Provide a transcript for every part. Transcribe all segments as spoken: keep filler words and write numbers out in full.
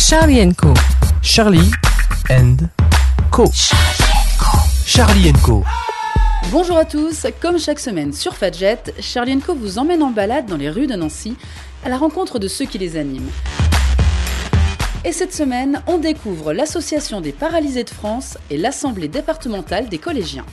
Charlie and Co. Charlie and Co. Charlie and Co. Bonjour à tous, comme chaque semaine sur Fadjet, Charlie and Co vous emmène en balade dans les rues de Nancy à la rencontre de ceux qui les animent. Et cette semaine, on découvre l'Association des paralysés de France et l'Assemblée départementale des collégiens.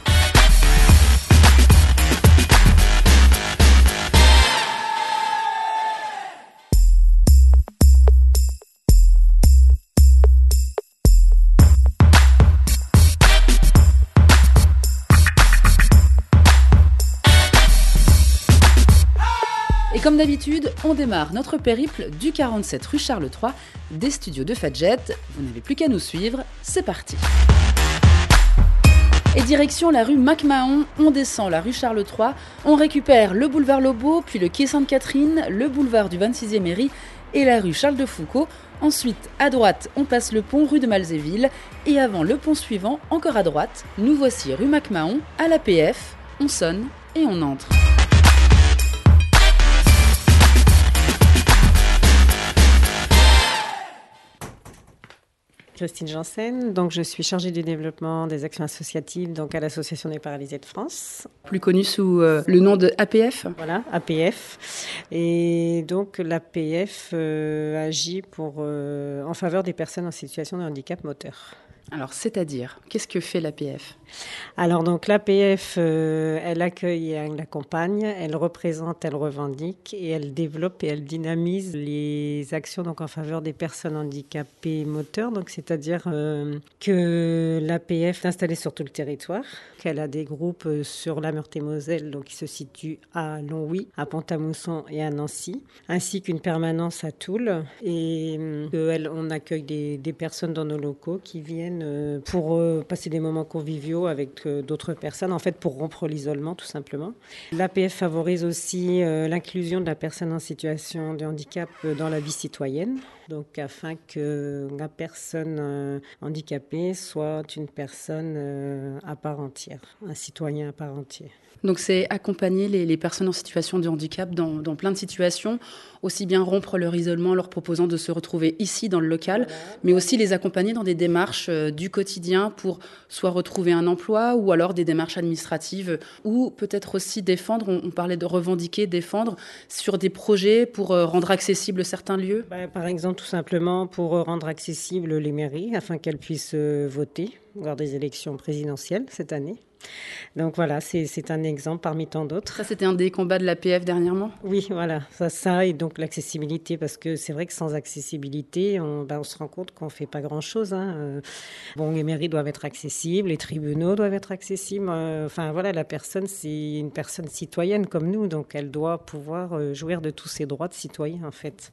Et comme d'habitude, on démarre notre périple du quarante-sept rue Charles trois, des studios de Fadjet. Vous n'avez plus qu'à nous suivre, c'est parti. Et direction la rue MacMahon, on descend la rue Charles trois, on récupère le boulevard Lobau, puis le quai Sainte-Catherine, le boulevard du vingt-sixième Mairie et la rue Charles de Foucault. Ensuite, à droite, on passe le pont rue de Malzéville et avant le pont suivant, encore à droite, nous voici rue MacMahon, à l'A P F, on sonne et on entre. Christine Janssen, donc je suis chargée du développement des actions associatives donc à l'Association des paralysés de France. Plus connue sous euh, le nom de A P F. Voilà, A P F. Et donc l'A P F euh, agit pour, euh, en faveur des personnes en situation de handicap moteur. Alors, c'est-à-dire, qu'est-ce que fait l'A P F ? Alors, donc, l'A P F, euh, elle accueille et elle accompagne, elle représente, elle revendique et elle développe et elle dynamise les actions donc, en faveur des personnes handicapées moteurs. Donc, c'est-à-dire euh, que l'A P F est installée sur tout le territoire, qu'elle a des groupes sur la Meurthe-et-Moselle, donc qui se situent à Longwy, à Pont-à-Mousson et à Nancy, ainsi qu'une permanence à Toul. Et euh, elle, on accueille des, des personnes dans nos locaux qui viennent pour euh, passer des moments conviviaux avec euh, d'autres personnes, en fait pour rompre l'isolement tout simplement. L'A P F favorise aussi euh, l'inclusion de la personne en situation de handicap euh, dans la vie citoyenne, donc afin que la personne euh, handicapée soit une personne euh, à part entière, un citoyen à part entière. Donc c'est accompagner les, les personnes en situation de handicap dans, dans plein de situations, aussi bien rompre leur isolement en leur proposant de se retrouver ici dans le local, voilà, mais aussi les accompagner dans des démarches euh, du quotidien pour soit retrouver un emploi ou alors des démarches administratives ou peut-être aussi défendre, on, on parlait de revendiquer, défendre sur des projets pour euh, rendre accessibles certains lieux. Bah, par exemple tout simplement pour rendre accessibles les mairies afin qu'elles puissent euh, voter lors des élections présidentielles cette année. Donc voilà, c'est, c'est un exemple parmi tant d'autres. Ça, c'était un des combats de l'A P F dernièrement ? Oui, voilà, ça, ça et donc l'accessibilité, parce que c'est vrai que sans accessibilité, on, ben, on se rend compte qu'on ne fait pas grand-chose. Hein. Euh, bon, les mairies doivent être accessibles, les tribunaux doivent être accessibles. Euh, enfin voilà, la personne, c'est une personne citoyenne comme nous, donc elle doit pouvoir euh, jouir de tous ses droits de citoyen en fait.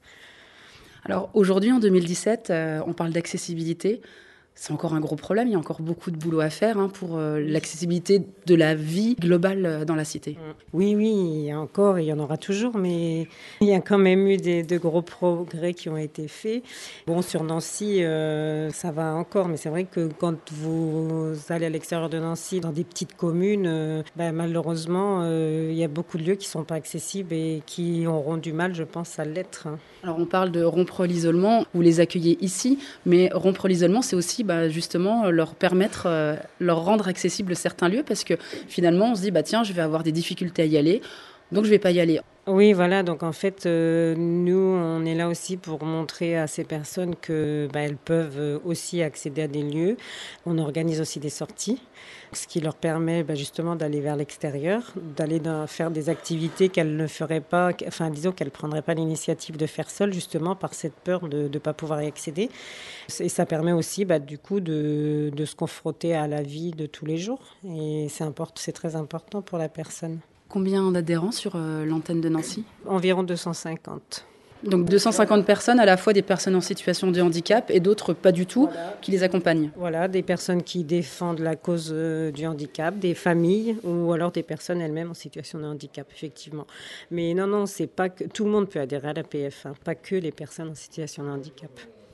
Alors aujourd'hui, en deux mille dix-sept, euh, on parle d'accessibilité. C'est encore un gros problème, il y a encore beaucoup de boulot à faire hein, pour euh, l'accessibilité de la vie globale euh, dans la cité. Oui, oui, il y a encore, et il y en aura toujours, mais il y a quand même eu des, de gros progrès qui ont été faits. Bon, sur Nancy, euh, ça va encore, mais c'est vrai que quand vous allez à l'extérieur de Nancy, dans des petites communes, euh, ben, malheureusement, euh, il y a beaucoup de lieux qui ne sont pas accessibles et qui auront du mal, je pense, à l'être. Alors on parle de rompre l'isolement, vous les accueillez ici, mais rompre l'isolement, c'est aussi bah, justement leur permettre, euh, leur rendre accessibles certains lieux, parce que finalement on se dit, bah, tiens, je vais avoir des difficultés à y aller, donc je ne vais pas y aller. Oui, voilà. Donc, en fait, euh, nous, on est là aussi pour montrer à ces personnes que bah, elles peuvent aussi accéder à des lieux. On organise aussi des sorties, ce qui leur permet bah, justement d'aller vers l'extérieur, d'aller dans, faire des activités qu'elles ne feraient pas, enfin, disons qu'elles ne prendraient pas l'initiative de faire seules, justement, par cette peur de ne pas pouvoir y accéder. Et ça permet aussi, bah, du coup, de, de se confronter à la vie de tous les jours. Et c'est important, c'est très important pour la personne. Combien d'adhérents sur euh, l'antenne de Nancy ? Environ deux cent cinquante. Donc deux cent cinquante personnes, à la fois des personnes en situation de handicap et d'autres pas du tout, voilà, qui les accompagnent. Voilà, des personnes qui défendent la cause euh, du handicap, des familles ou alors des personnes elles-mêmes en situation de handicap, effectivement. Mais non, non, c'est pas que tout le monde peut adhérer à l'A P F, hein, pas que les personnes en situation de handicap.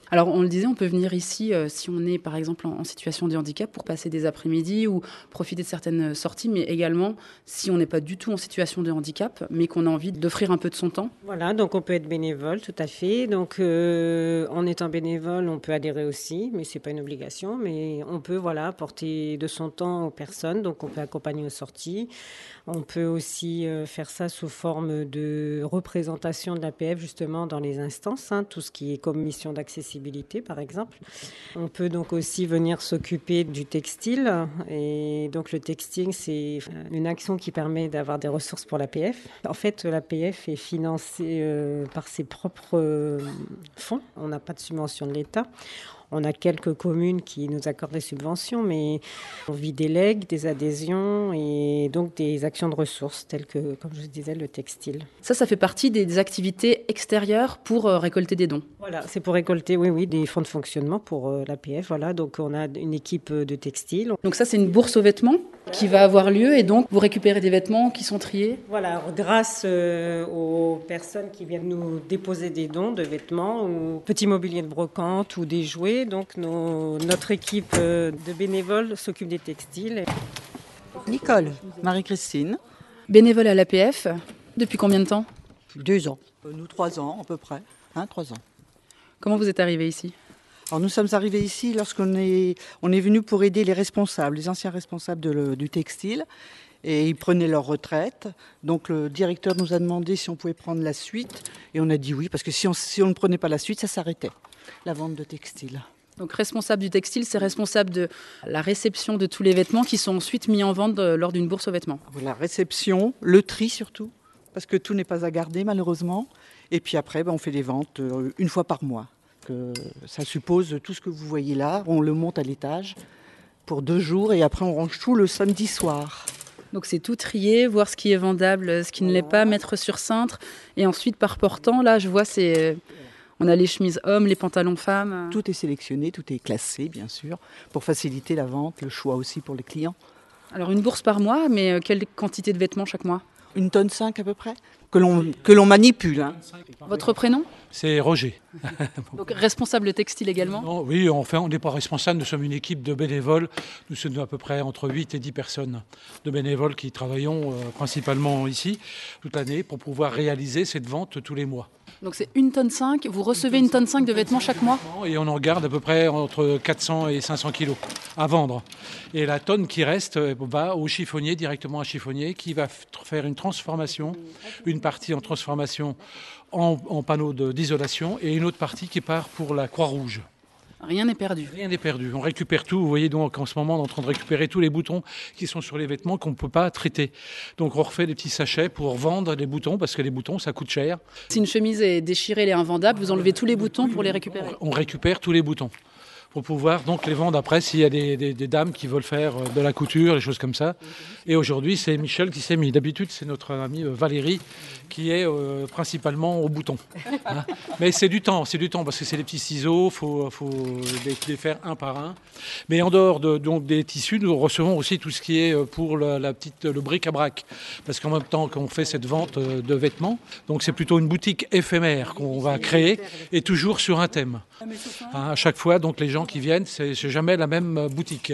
Alors, on le disait, on peut venir ici euh, si on est, par exemple, en, en situation de handicap pour passer des après-midi ou profiter de certaines sorties, mais également si on n'est pas du tout en situation de handicap, mais qu'on a envie d'offrir un peu de son temps. Voilà, donc on peut être bénévole, tout à fait. Donc, euh, en étant bénévole, on peut adhérer aussi, mais c'est pas une obligation. Mais on peut, voilà, apporter de son temps aux personnes. Donc, on peut accompagner aux sorties. On peut aussi euh, faire ça sous forme de représentation de l'A P F, justement, dans les instances, hein, tout ce qui est commission d'accessibilité, par exemple. On peut donc aussi venir s'occuper du textile. Et donc, le textile, c'est une action qui permet d'avoir des ressources pour l'A P F. En fait, l'A P F est financée euh, par ses propres euh, fonds. On n'a pas de subvention de l'État. On a quelques communes qui nous accordent des subventions, mais on vit des legs, des adhésions et donc des actions de ressources telles que, comme je disais, le textile. Ça, ça fait partie des activités extérieures pour euh, récolter des dons. Voilà, c'est pour récolter, oui, oui, des fonds de fonctionnement pour euh, l'A P F. Voilà, donc on a une équipe de textile. Donc ça, c'est une bourse aux vêtements qui va avoir lieu et donc vous récupérez des vêtements qui sont triés. Voilà, grâce euh, aux personnes qui viennent nous déposer des dons de vêtements ou petits mobiliers de brocante ou des jouets. Donc nos, notre équipe euh, de bénévoles s'occupe des textiles. Nicole, Marie-Christine. Bénévole à l'A P F, depuis combien de temps? Deux ans. Nous, trois ans à peu près. Hein, trois ans. Comment vous êtes arrivé ici? Alors nous sommes arrivés ici lorsqu'on est, on est venu pour aider les responsables, les anciens responsables de le, du textile. Et ils prenaient leur retraite. Donc le directeur nous a demandé si on pouvait prendre la suite. Et on a dit oui, parce que si on, si on ne prenait pas la suite, ça s'arrêtait, la vente de textile. Donc responsable du textile, c'est responsable de la réception de tous les vêtements qui sont ensuite mis en vente de, lors d'une bourse aux vêtements. La réception, le tri surtout, parce que tout n'est pas à garder malheureusement. Et puis après, ben, on fait des ventes euh, une fois par mois. Que ça suppose tout ce que vous voyez là. On le monte à l'étage pour deux jours et après on range tout le samedi soir. Donc c'est tout trier, voir ce qui est vendable, ce qui ne l'est pas, mettre sur cintre. Et ensuite par portant, là je vois c'est... On a les chemises hommes, les pantalons femmes. Tout est sélectionné, tout est classé bien sûr, pour faciliter la vente, le choix aussi pour les clients. Alors une bourse par mois, mais quelle quantité de vêtements chaque mois? Une tonne cinq à peu près, que l'on, que l'on manipule. Hein. Votre prénom? C'est Roger. Donc responsable textile également? Non, oui, enfin, on n'est pas responsable, nous sommes une équipe de bénévoles. Nous sommes à peu près entre huit et dix personnes de bénévoles qui travaillons euh, principalement ici toute l'année pour pouvoir réaliser cette vente tous les mois. Donc c'est une tonne cinq, vous recevez une tonne cinq de vêtements chaque mois? Et on en garde à peu près entre quatre cents et cinq cents kilos à vendre. Et la tonne qui reste va au chiffonnier, directement à chiffonnier, qui va faire une transformation, une partie en transformation en, en panneaux de, d'isolation et une autre partie qui part pour la Croix-Rouge. Rien n'est perdu. Rien n'est perdu. On récupère tout. Vous voyez donc en ce moment, on est en train de récupérer tous les boutons qui sont sur les vêtements qu'on ne peut pas traiter. Donc on refait des petits sachets pour vendre les boutons parce que les boutons, ça coûte cher. Si une chemise est déchirée, elle est invendable, vous enlevez tous les boutons pour les récupérer? On récupère tous les boutons pour pouvoir donc les vendre après s'il y a des, des, des dames qui veulent faire de la couture, des choses comme ça. Et aujourd'hui, c'est Michel qui s'est mis. D'habitude, c'est notre amie Valérie qui est euh, principalement au bouton. Hein. Mais c'est du temps, c'est du temps parce que c'est des petits ciseaux, il faut, faut les, les faire un par un. Mais en dehors de, donc, des tissus, nous recevons aussi tout ce qui est pour la, la petite, le bric-à-brac. Parce qu'en même temps qu'on fait cette vente de vêtements, donc c'est plutôt une boutique éphémère qu'on va créer et toujours sur un thème. Hein, à chaque fois, donc les gens qui viennent, c'est, c'est jamais la même boutique.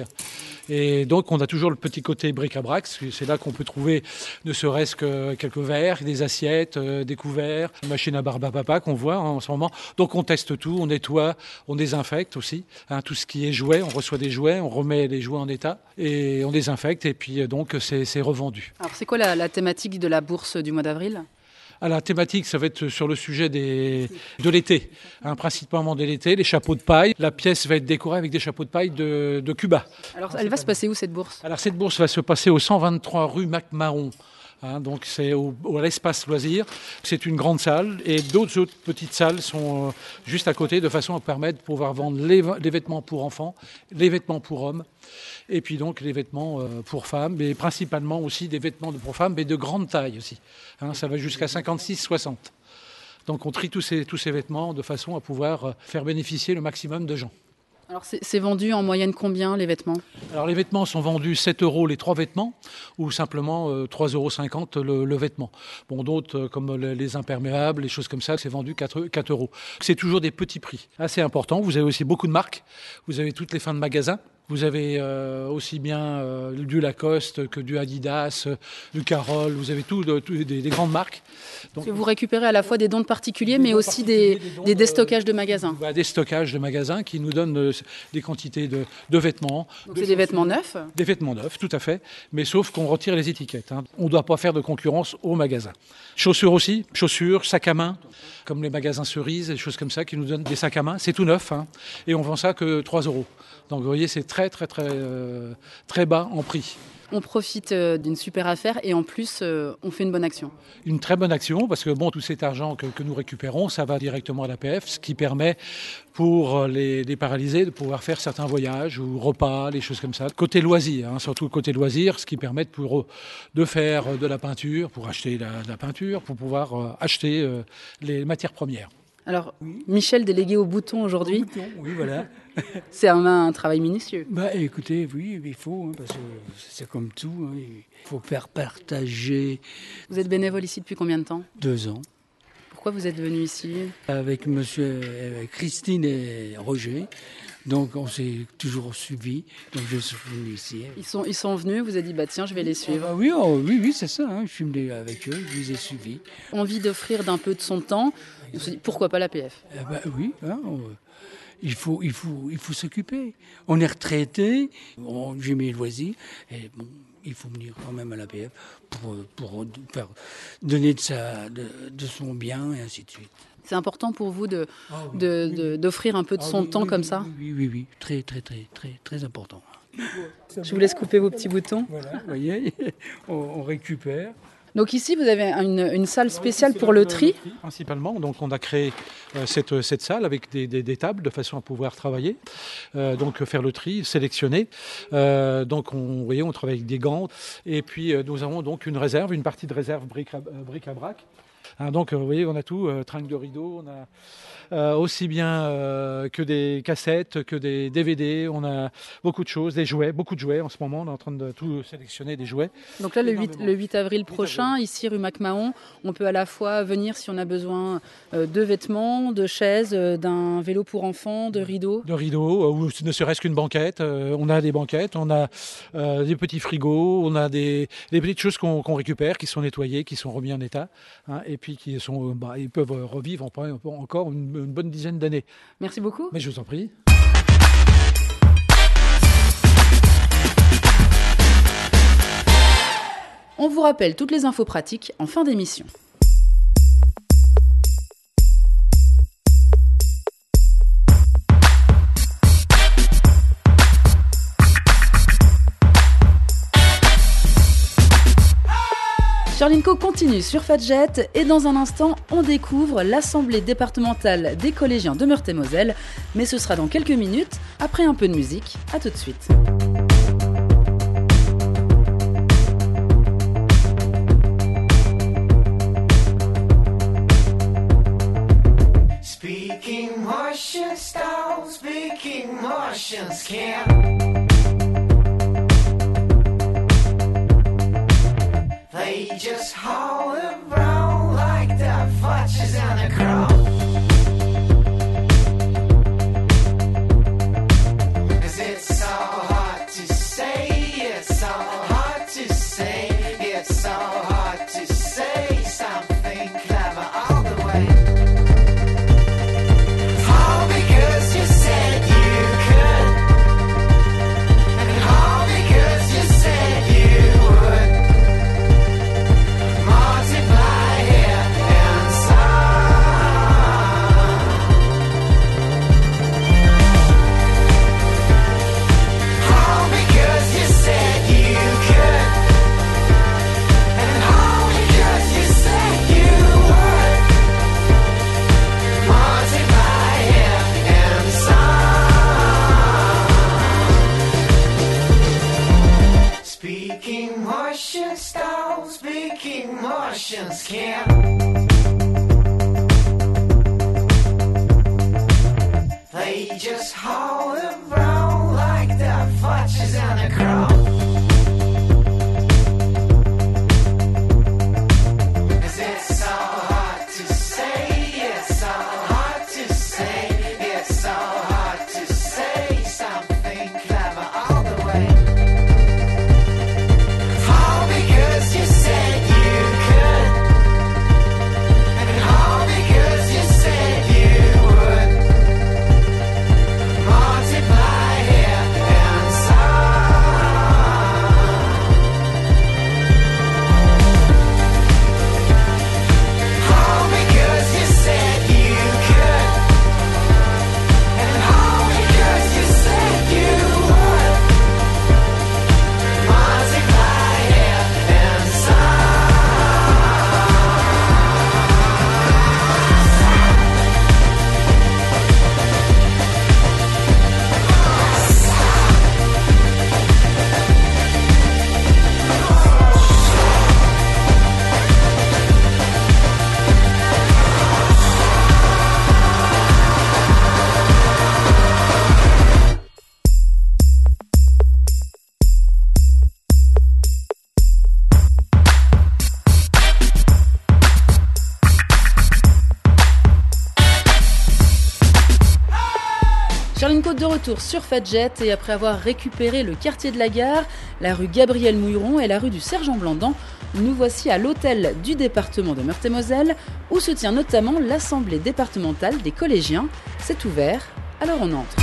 Et donc, on a toujours le petit côté bric-à-brac. C'est là qu'on peut trouver ne serait-ce que quelques verres, des assiettes, euh, des couverts, une machine à barbe à papa qu'on voit hein, en ce moment. Donc, on teste tout, on nettoie, on désinfecte aussi. Hein, tout ce qui est jouets, on reçoit des jouets, on remet les jouets en état et on désinfecte. Et puis, donc, c'est, c'est revendu. Alors, c'est quoi la, la thématique de la bourse du mois d'avril ? À la thématique, ça va être sur le sujet des, de l'été, hein, principalement de l'été, les chapeaux de paille. La pièce va être décorée avec des chapeaux de paille de, de Cuba. Alors, elle va se passer où cette bourse ? Alors, cette bourse va se passer au cent vingt-trois rue Mac-Mahon. Hein, donc c'est au, au, à l'espace loisir. C'est une grande salle et d'autres autres petites salles sont euh, juste à côté de façon à permettre de pouvoir vendre les, les vêtements pour enfants, les vêtements pour hommes et puis donc les vêtements euh, pour femmes, mais principalement aussi des vêtements pour femmes, mais de grande taille aussi. Hein, ça va jusqu'à cinquante-six soixante. Donc on trie tous ces, tous ces vêtements de façon à pouvoir faire bénéficier le maximum de gens. Alors c'est, c'est vendu en moyenne combien les vêtements ? Alors les vêtements sont vendus sept euros les trois vêtements ou simplement euh, trois euros cinquante le, le vêtement. Bon, d'autres euh, comme le, les imperméables, les choses comme ça, c'est vendu quatre euros. C'est toujours des petits prix assez importants. Vous avez aussi beaucoup de marques. Vous avez toutes les fins de magasins. Vous avez euh, aussi bien euh, du Lacoste que du Adidas, euh, du Carol, vous avez tout, de, tout des, des grandes marques. Donc, vous récupérez à la fois des dons de particuliers, mais aussi des, des, des déstockages de magasins. Bah, des stockages de magasins qui nous donnent euh, des quantités de, de vêtements. Donc de c'est des vêtements neufs ? Des vêtements neufs, tout à fait, mais sauf qu'on retire les étiquettes. Hein. On ne doit pas faire de concurrence aux magasins. Chaussures aussi, chaussures, sacs à main, comme les magasins Cerises, des choses comme ça qui nous donnent des sacs à main. C'est tout neuf, hein, et on vend ça que trois euros. Donc vous voyez, c'est très très très euh, très bas en prix. On profite euh, d'une super affaire et en plus, euh, on fait une bonne action. Une très bonne action parce que bon, tout cet argent que, que nous récupérons, ça va directement à l'A P F, ce qui permet pour les, les paralysés de pouvoir faire certains voyages ou repas, les choses comme ça. Côté loisirs, hein, surtout côté loisirs, ce qui permet pour eux de faire de la peinture, pour acheter la, de la peinture, pour pouvoir euh, acheter euh, les matières premières. Alors, oui. Michel, délégué au bouton aujourd'hui. Au bouton, oui, voilà. C'est un, un travail minutieux. Bah, écoutez, oui, il faut, hein, parce que c'est comme tout. Hein, il faut faire partager. Vous êtes bénévole ici depuis combien de temps ? Deux ans. Pourquoi vous êtes venu ici ? Avec monsieur avec Christine et Roger. Donc, on s'est toujours suivis. Donc, je suis venu ici. Ils sont, ils sont venus, vous avez dit, bah, tiens, je vais les suivre. Ah, oui, oh, oui, oui, c'est ça. Hein, je suis venu avec eux, je les ai suivis. Envie d'offrir d'un peu de son temps. On se dit, pourquoi pas l'A P F ? Eh ben, oui, hein, on, il faut, il faut, il faut s'occuper. On est retraité, on, j'ai mes loisirs, et bon, il faut venir quand même à l'A P F pour, pour faire, donner de, sa, de, de son bien, et ainsi de suite. C'est important pour vous de, ah, oui, de, oui, de, d'offrir un peu de ah, son oui, temps oui, comme oui, ça ? Oui, oui, oui, très, très, très, très, très important. Je vous laisse couper vos petits boutons. Voilà, vous voyez, on, on récupère. Donc ici, vous avez une, une salle spéciale pour le tri. Principalement, donc on a créé euh, cette, cette salle avec des, des, des tables de façon à pouvoir travailler, euh, donc faire le tri, sélectionner. Euh, donc on, vous voyez, on travaille avec des gants. Et puis euh, nous avons donc une réserve, une partie de réserve bric à, bric à brac. Hein, donc vous voyez, on a tout, euh, tringle de rideau, on a euh, aussi bien euh, que des cassettes, que des D V D, on a beaucoup de choses, des jouets, beaucoup de jouets en ce moment, on est en train de tout sélectionner des jouets. Donc là, le huit, le huit avril prochain, ici rue MacMahon, on peut à la fois venir si on a besoin euh, de vêtements, de chaises, euh, d'un vélo pour enfants, de rideaux. De rideaux, euh, ou ne serait-ce qu'une banquette, euh, on a des banquettes, on a euh, des petits frigos, on a des, des petites choses qu'on, qu'on récupère, qui sont nettoyées, qui sont remis en état, hein, et puis qui sont, bah, ils peuvent revivre encore une, une bonne dizaine d'années. Merci beaucoup. Mais je vous en prie. On vous rappelle toutes les infos pratiques en fin d'émission. Charlie and Co continue sur Fadjet et dans un instant, on découvre l'Assemblée départementale des collégiens de Meurthe-et-Moselle. Mais ce sera dans quelques minutes, après un peu de musique. À tout de suite. Speaking Martian style, speaking Martian scam. They just haul around like the fudges on the crown. Cause it's so hard to say, it's so hard to say, it's so hard to say something clever all the way. All because you said you could, and all because you said you would. Multiply here and all because you said you could, and all because you said you would. Multiply here and speaking Martian style, speaking Martian scam. They just haul scarecrow. Is it so hard to say? It's so hard to say. It's so hard to say something clever all the way. All because you said you could, and all because you said you would. Multiply here and some. All because you said you could, and all because you said you would. Multiply here and Charline Côte de retour sur Fadjet et après avoir récupéré le quartier de la Gare, la rue Gabriel Mouilleron et la rue du Sergent Blandan, nous voici à l'hôtel du département de Meurthe-et-Moselle où se tient notamment l'assemblée départementale des collégiens. C'est ouvert, alors on entre.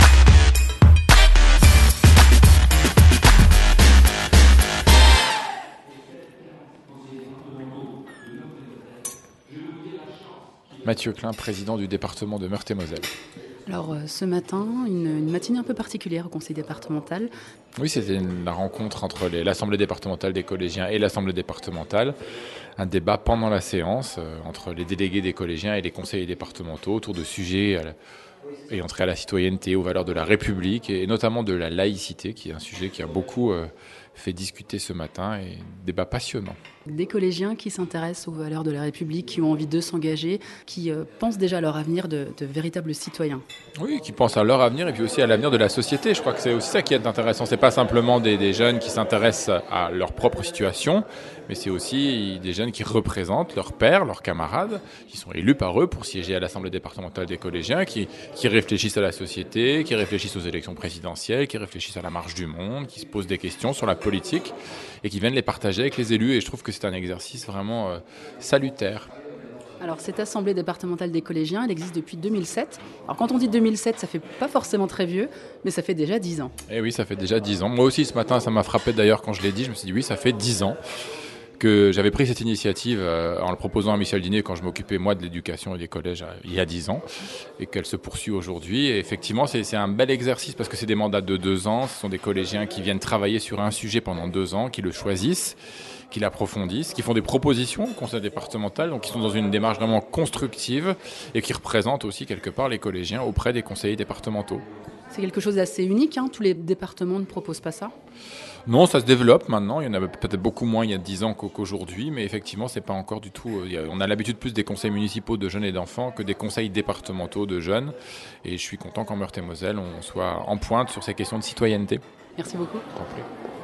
Mathieu Klein, président du département de Meurthe-et-Moselle. Alors euh, ce matin, une, une matinée un peu particulière au conseil départemental. Oui, c'était une- la rencontre entre les- l'Assemblée départementale des collégiens et l'Assemblée départementale. Un débat pendant la séance euh, entre les délégués des collégiens et les conseillers départementaux autour de sujets à la- ayant trait à la citoyenneté, aux valeurs de la République et notamment de la laïcité, qui est un sujet qui a beaucoup euh, fait discuter ce matin et débat passionnant. Des collégiens qui s'intéressent aux valeurs de la République, qui ont envie de s'engager, qui euh, pensent déjà à leur avenir de, de véritables citoyens. Oui, qui pensent à leur avenir et puis aussi à l'avenir de la société. Je crois que c'est aussi ça qui est intéressant. C'est pas simplement des, des jeunes qui s'intéressent à leur propre situation, mais c'est aussi des jeunes qui représentent leurs pairs, leurs camarades, qui sont élus par eux pour siéger à l'Assemblée départementale des collégiens, qui, qui réfléchissent à la société, qui réfléchissent aux élections présidentielles, qui réfléchissent à la marche du monde, qui se posent des questions sur la politique et qui viennent les partager avec les élus. Et je trouve que c'est un exercice vraiment euh, salutaire. Alors cette assemblée départementale des collégiens, elle existe depuis deux mille sept. Alors quand on dit deux mille sept, ça fait pas forcément très vieux, mais ça fait déjà dix ans. Et oui, ça fait déjà dix ans. Moi aussi, ce matin, ça m'a frappé d'ailleurs quand je l'ai dit. Je me suis dit, oui, ça fait dix ans que j'avais pris cette initiative euh, en le proposant à Michel Diné quand je m'occupais, moi, de l'éducation et des collèges euh, il y a dix ans, et qu'elle se poursuit aujourd'hui. Et effectivement, c'est c'est un bel exercice parce que c'est des mandats de deux ans. Ce sont des collégiens qui viennent travailler sur un sujet pendant deux ans, qui le choisissent, qui l'approfondissent, qui font des propositions au conseil départemental, donc qui sont dans une démarche vraiment constructive et qui représentent aussi quelque part les collégiens auprès des conseillers départementaux. C'est quelque chose d'assez unique, hein. Tous les départements ne proposent pas ça. Non, ça se développe maintenant. Il y en avait peut-être beaucoup moins il y a dix ans qu'au- qu'aujourd'hui, mais effectivement, c'est pas encore du tout. il y a- on a l'habitude plus des conseils municipaux de jeunes et d'enfants que des conseils départementaux de jeunes. Et je suis content qu'en Meurthe-et-Moselle, on soit en pointe sur ces questions de citoyenneté. Merci beaucoup. Je t'en prie.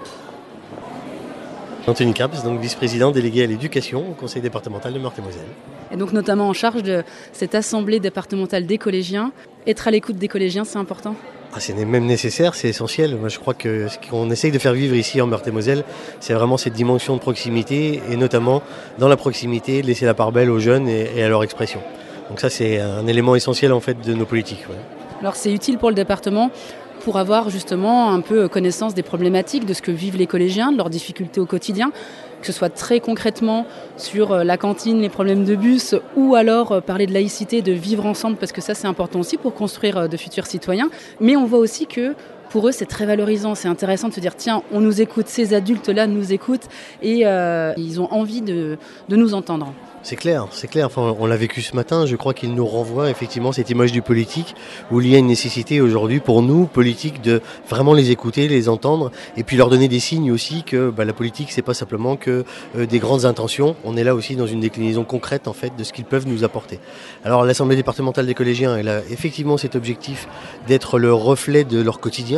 Anthony Caps, donc vice-président délégué à l'éducation au conseil départemental de Meurthe-et-Moselle. Et donc notamment en charge de cette assemblée départementale des collégiens. Être à l'écoute des collégiens, c'est important. Ah, c'est même nécessaire, c'est essentiel. Moi, je crois que ce qu'on essaye de faire vivre ici en Meurthe-et-Moselle, c'est vraiment cette dimension de proximité et notamment dans la proximité, de laisser la part belle aux jeunes et, et à leur expression. Donc ça, c'est un élément essentiel en fait de nos politiques. Ouais. Alors c'est utile pour le département pour avoir justement un peu connaissance des problématiques, de ce que vivent les collégiens, de leurs difficultés au quotidien, que ce soit très concrètement sur la cantine, les problèmes de bus, ou alors parler de laïcité, de vivre ensemble, parce que ça c'est important aussi pour construire de futurs citoyens. Mais on voit aussi que pour eux c'est très valorisant, c'est intéressant de se dire tiens, on nous écoute, ces adultes-là nous écoutent, et euh, ils ont envie de, de nous entendre. C'est clair, c'est clair. Enfin, on l'a vécu ce matin. Je crois qu'il nous renvoie effectivement cette image du politique où il y a une nécessité aujourd'hui pour nous, politiques, de vraiment les écouter, les entendre et puis leur donner des signes aussi que bah, la politique, c'est pas simplement que euh, des grandes intentions. On est là aussi dans une déclinaison concrète en fait de ce qu'ils peuvent nous apporter. Alors l'Assemblée départementale des collégiens, elle a effectivement cet objectif d'être le reflet de leur quotidien,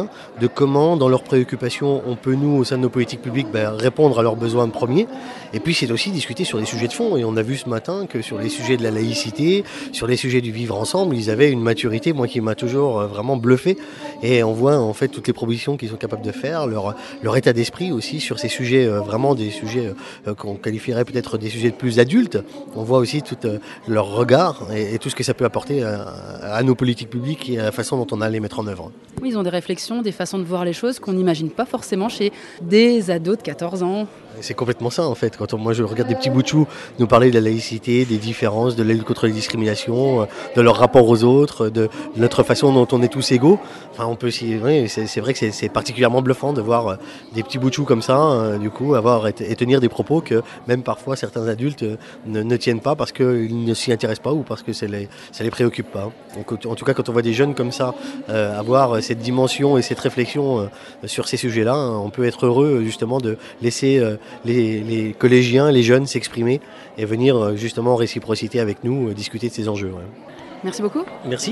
quotidien, de comment, dans leurs préoccupations, on peut, nous, au sein de nos politiques publiques, ben, répondre à leurs besoins premiers. Et puis, c'est aussi discuter sur des sujets de fond. Et on a vu ce matin que sur les sujets de la laïcité, sur les sujets du vivre ensemble, ils avaient une maturité, moi, qui m'a toujours euh, vraiment bluffé. Et on voit, en fait, toutes les propositions qu'ils sont capables de faire, leur, leur état d'esprit aussi sur ces sujets, euh, vraiment des sujets euh, qu'on qualifierait peut-être des sujets de plus adultes. On voit aussi tout euh, leur regard et, et tout ce que ça peut apporter à, à nos politiques publiques et à la façon dont on a à les mettre en œuvre. Oui, ils ont des réflexions, des façons de voir les choses qu'on n'imagine pas forcément chez des ados de quatorze ans. C'est complètement ça en fait. Quand on, moi je regarde des petits bouts de chou nous parler de la laïcité, des différences, de la lutte contre les discriminations, de leur rapport aux autres, de notre façon dont on est tous égaux. Enfin, on peut aussi, oui, c'est, c'est vrai que c'est, c'est particulièrement bluffant de voir des petits bouts de chou comme ça, euh, du coup, avoir et, et tenir des propos que même parfois certains adultes ne, ne tiennent pas parce qu'ils ne s'y intéressent pas ou parce que ça les, ça les préoccupe pas. Donc, en tout cas, quand on voit des jeunes comme ça euh, avoir cette dimension et cette réflexion euh, sur ces sujets-là, hein, on peut être heureux justement de laisser euh, Les, les collégiens, les jeunes s'exprimer et venir justement en réciprocité avec nous discuter de ces enjeux. Ouais. Merci beaucoup. Merci.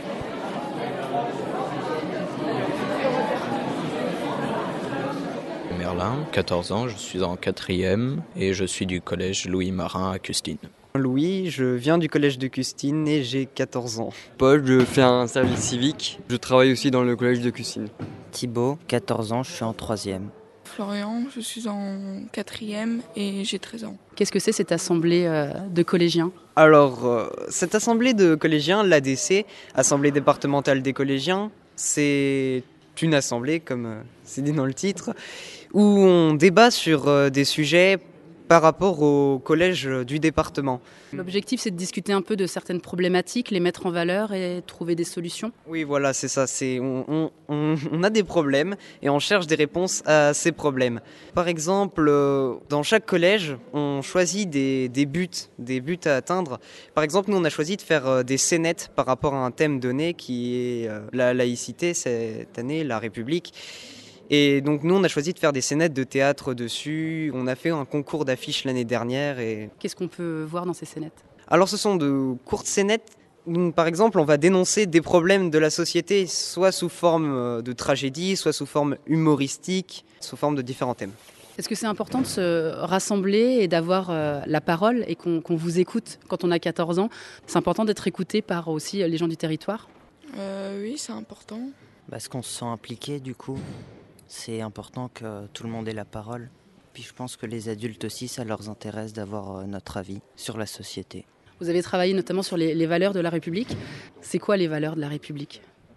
Merlin, quatorze ans, je suis en quatrième et je suis du collège Louis Marin à Custine. Louis, je viens du collège de Custine et j'ai quatorze ans. Paul, je fais un service civique. Je travaille aussi dans le collège de Custine. Thibaut, quatorze ans, je suis en troisième. Florian, je suis en quatrième et j'ai treize ans. Qu'est-ce que c'est cette assemblée de collégiens ? Alors, euh, cette assemblée de collégiens, l'A D C, Assemblée départementale des collégiens, c'est une assemblée, comme euh, c'est dit dans le titre, où on débat sur euh, des sujets par rapport au collège du département. L'objectif, c'est de discuter un peu de certaines problématiques, les mettre en valeur et trouver des solutions. Oui, voilà, c'est ça. C'est, on, on, on a des problèmes et on cherche des réponses à ces problèmes. Par exemple, dans chaque collège, on choisit des, des buts, des buts à atteindre. Par exemple, nous, on a choisi de faire des scénettes par rapport à un thème donné qui est la laïcité cette année, la République. Et donc nous, on a choisi de faire des scénettes de théâtre dessus. On a fait un concours d'affiches l'année dernière. Et... Qu'est-ce qu'on peut voir dans ces scénettes ? Alors ce sont de courtes scénettes. Donc, par exemple, on va dénoncer des problèmes de la société, soit sous forme de tragédie, soit sous forme humoristique, sous forme de différents thèmes. Est-ce que c'est important de se rassembler et d'avoir euh, la parole et qu'on, qu'on vous écoute quand on a quatorze ans ? C'est important d'être écouté par aussi les gens du territoire ? euh, Oui, c'est important. Parce qu'on se sent impliqué du coup. C'est important que tout le monde ait la parole. Puis je pense que les adultes aussi, ça leur intéresse d'avoir notre avis sur la société. Vous avez travaillé notamment sur les, les valeurs de la République. C'est quoi les valeurs de la République ?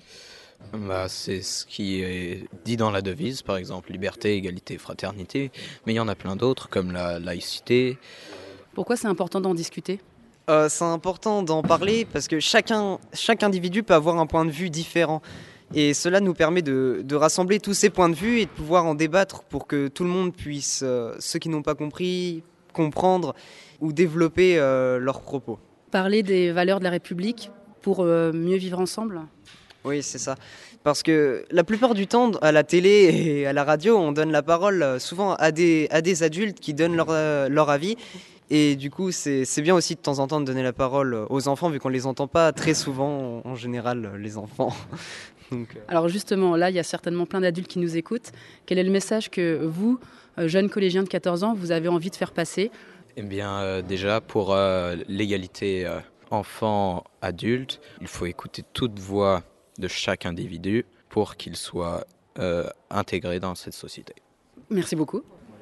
Bah, c'est ce qui est dit dans la devise, par exemple, liberté, égalité, fraternité. Mais il y en a plein d'autres, comme la laïcité. Pourquoi c'est important d'en discuter ? euh, C'est important d'en parler parce que chacun, chaque individu peut avoir un point de vue différent. Et cela nous permet de, de rassembler tous ces points de vue et de pouvoir en débattre pour que tout le monde puisse, euh, ceux qui n'ont pas compris, comprendre ou développer euh, leurs propos. Parler des valeurs de la République pour euh, mieux vivre ensemble ? Oui, c'est ça. Parce que la plupart du temps, à la télé et à la radio, on donne la parole souvent à des, à des adultes qui donnent leur, euh, leur avis. Et du coup, c'est, c'est bien aussi de temps en temps de donner la parole aux enfants, vu qu'on ne les entend pas très souvent, en général, les enfants. Donc, euh... Alors justement, là, il y a certainement plein d'adultes qui nous écoutent. Quel est le message que vous, jeunes collégiens de quatorze ans, vous avez envie de faire passer ? Eh bien, euh, déjà, pour euh, l'égalité euh, enfant-adulte, il faut écouter toute voix de chaque individu pour qu'il soit euh, intégré dans cette société. Merci beaucoup.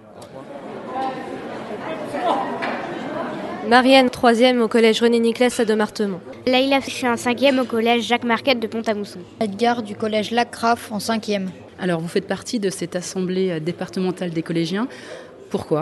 Marianne, troisième au collège René Niclès à Demartemont. Laïla, je suis en cinquième au collège Jacques Marquette de Pont-à-Mousson. Edgar du collège Lac Craff en cinquième. Alors vous faites partie de cette assemblée départementale des collégiens. Pourquoi ?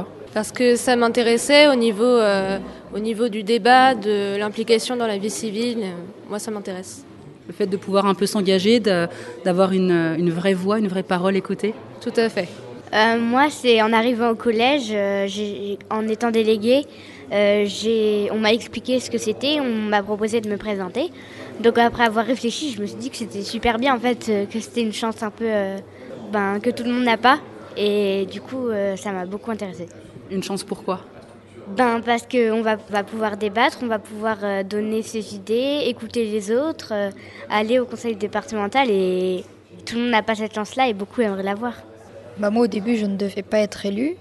Parce que ça m'intéressait au niveau, euh, au niveau du débat, de l'implication dans la vie civile. Moi, ça m'intéresse. Le fait de pouvoir un peu s'engager, de, d'avoir une, une vraie voix, une vraie parole écoutée ? Tout à fait. Euh, moi, c'est en arrivant au collège, euh, j'ai, en étant déléguée, euh, j'ai, on m'a expliqué ce que c'était, on m'a proposé de me présenter. Donc après avoir réfléchi, je me suis dit que c'était super bien, en fait, euh, que c'était une chance un peu euh, ben, que tout le monde n'a pas. Et du coup, euh, ça m'a beaucoup intéressée. Une chance pourquoi ? Ben, parce qu'on va, va pouvoir débattre, on va pouvoir euh, donner ses idées, écouter les autres, euh, aller au conseil départemental et Tout le monde n'a pas cette chance-là et beaucoup aimeraient l'avoir. Bah moi au début je ne devais pas être élue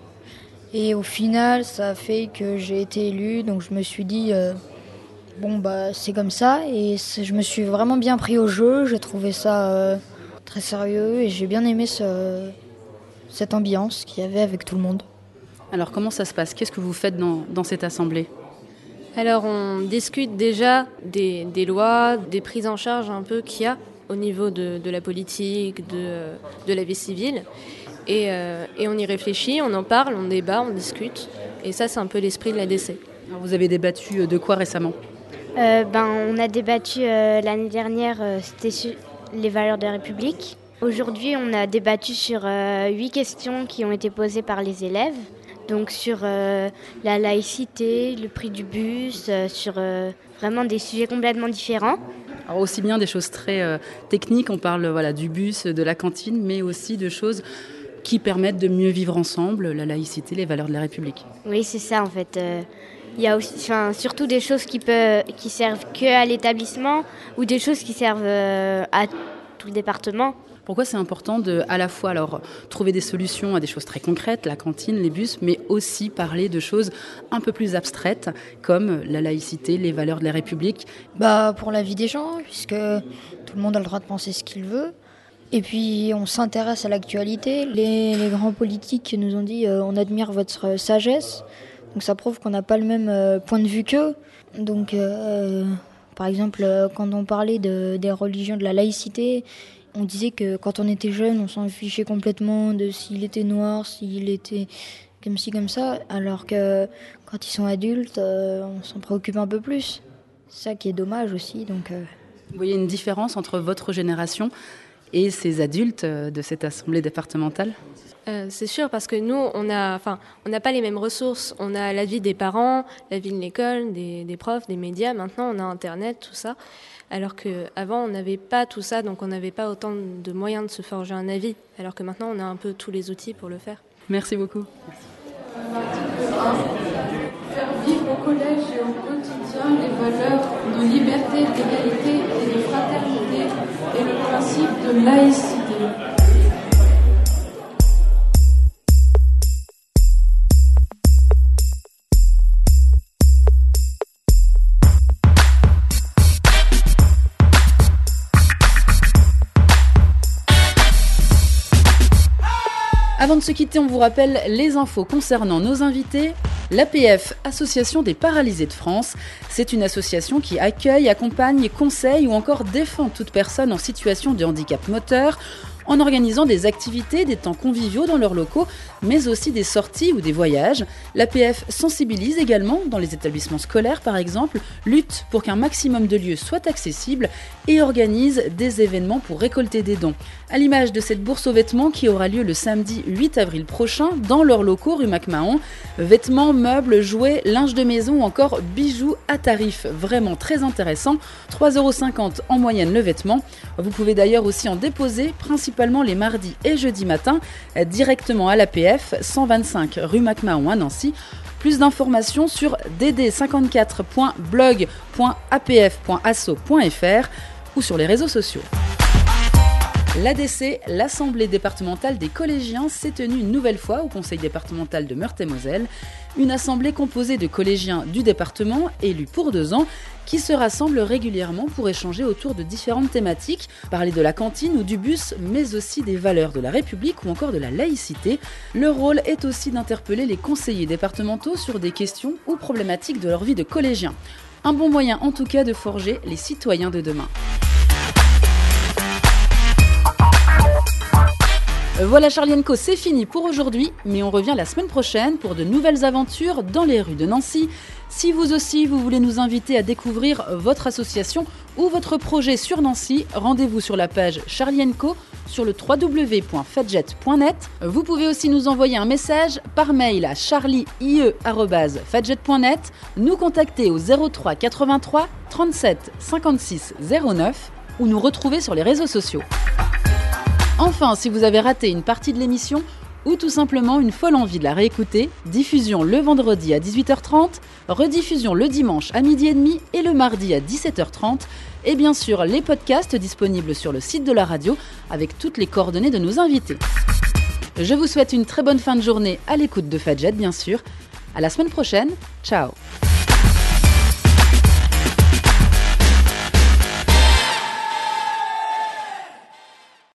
et au final ça a fait que j'ai été élue, donc je me suis dit euh, bon bah c'est comme ça et je me suis vraiment bien pris au jeu, j'ai trouvé ça euh, très sérieux et j'ai bien aimé ce, cette ambiance qu'il y avait avec tout le monde. Alors comment ça se passe? Qu'est-ce que vous faites dans, dans cette assemblée? Alors on discute déjà des, des lois, des prises en charge un peu qu'il y a au niveau de, de la politique, de, de la vie civile. Et, euh, et on y réfléchit, on en parle, on débat, on discute. Et ça, c'est un peu l'esprit de l'A D C. Alors vous avez débattu de quoi récemment? euh, ben, On a débattu euh, l'année dernière, euh, c'était sur les valeurs de la République. Aujourd'hui, on a débattu sur euh, huit questions qui ont été posées par les élèves. Donc sur euh, la laïcité, le prix du bus, euh, sur euh, vraiment des sujets complètement différents. Alors aussi bien des choses très euh, techniques, on parle voilà, du bus, de la cantine, mais aussi de choses qui permettent de mieux vivre ensemble, la laïcité, les valeurs de la République. Oui, c'est ça en fait. Euh, il y a aussi, enfin, surtout des choses qui, peut, qui servent qu'à l'établissement ou des choses qui servent euh, à tout le département. Pourquoi c'est important de, à la fois alors, trouver des solutions à des choses très concrètes, la cantine, les bus, mais aussi parler de choses un peu plus abstraites, comme la laïcité, les valeurs de la République? Bah, pour la vie des gens, puisque tout le monde a le droit de penser ce qu'il veut. Et puis, on s'intéresse à l'actualité. Les, les grands politiques nous ont dit euh, on admire votre sagesse. Donc, ça prouve qu'on n'a pas le même euh, point de vue qu'eux. Donc, euh, par exemple, quand on parlait de, des religions, de la laïcité, on disait que quand on était jeune, on s'en fichait complètement de s'il était noir, s'il était comme ci, comme ça, alors que quand ils sont adultes, euh, on s'en préoccupe un peu plus. C'est ça qui est dommage aussi. Donc, euh... Vous voyez une différence entre votre génération et ces adultes de cette assemblée départementale? Euh, c'est sûr, parce que nous, on a, enfin, on n'a pas les mêmes ressources. On a la vie des parents, la vie de l'école, des, des profs, des médias. Maintenant, on a Internet, tout ça. Alors qu'avant, on n'avait pas tout ça, donc on n'avait pas autant de moyens de se forger un avis. Alors que maintenant, on a un peu tous les outils pour le faire. Merci beaucoup. Faire vivre au collège et au quotidien les valeurs de liberté, d'égalité et de fraternité et le principe de laïcité. Avant de se quitter, on vous rappelle les infos concernant nos invités. L'A P F, Association des paralysés de France, c'est une association qui accueille, accompagne, conseille ou encore défend toute personne en situation de handicap moteur en organisant des activités, des temps conviviaux dans leurs locaux, mais aussi des sorties ou des voyages. L'A P F sensibilise également dans les établissements scolaires par exemple, lutte pour qu'un maximum de lieux soient accessibles et organise des événements pour récolter des dons. À l'image de cette bourse aux vêtements qui aura lieu le samedi huit avril prochain dans leurs locaux rue MacMahon. Vêtements, meubles, jouets, linge de maison ou encore bijoux à tarif vraiment très intéressant. trois euros cinquante en moyenne le vêtement. Vous pouvez d'ailleurs aussi en déposer principalement les mardis et jeudis matins directement à l'A P F, cent vingt-cinq rue MacMahon à Nancy. Plus d'informations sur d d cinquante-quatre point blog point a p f point asso point f r ou sur les réseaux sociaux. L'A D C, l'Assemblée départementale des collégiens, s'est tenue une nouvelle fois au Conseil départemental de Meurthe-et-Moselle. Une assemblée composée de collégiens du département, élus pour deux ans, qui se rassemblent régulièrement pour échanger autour de différentes thématiques, parler de la cantine ou du bus, mais aussi des valeurs de la République ou encore de la laïcité. Leur rôle est aussi d'interpeller les conseillers départementaux sur des questions ou problématiques de leur vie de collégien. Un bon moyen en tout cas de forger les citoyens de demain. Voilà Charlie and Co, c'est fini pour aujourd'hui, mais on revient la semaine prochaine pour de nouvelles aventures dans les rues de Nancy. Si vous aussi, vous voulez nous inviter à découvrir votre association ou votre projet sur Nancy, rendez-vous sur la page Charlie and Co sur le w w w point fadjet point net. Vous pouvez aussi nous envoyer un message par mail à charlie arobase fadjet point net, nous contacter au zéro trois quatre-vingt-trois trente-sept cinquante-six zéro neuf ou nous retrouver sur les réseaux sociaux. Enfin, si vous avez raté une partie de l'émission ou tout simplement une folle envie de la réécouter, diffusion le vendredi à dix-huit heures trente, rediffusion le dimanche à midi et demi et le mardi à dix-sept heures trente, et bien sûr les podcasts disponibles sur le site de la radio avec toutes les coordonnées de nos invités. Je vous souhaite une très bonne fin de journée à l'écoute de Fadjet bien sûr. À la semaine prochaine, ciao.